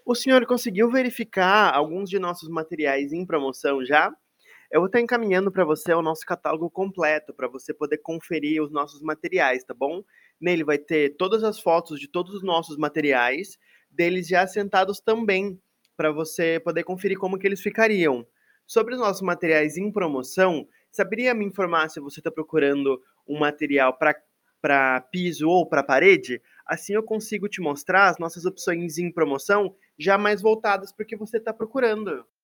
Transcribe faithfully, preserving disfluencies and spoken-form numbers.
O senhor conseguiu verificar alguns de nossos materiais em promoção já? Eu vou estar encaminhando para você o nosso catálogo completo, para você poder conferir os nossos materiais, tá bom? Nele vai ter todas as fotos de todos os nossos materiais, deles já assentados também, para você poder conferir como que eles ficariam. Sobre os nossos materiais em promoção, saberia me informar se você está procurando um material para para piso ou para parede? Assim eu consigo te mostrar as nossas opções em promoção já mais voltadas para o que você está procurando.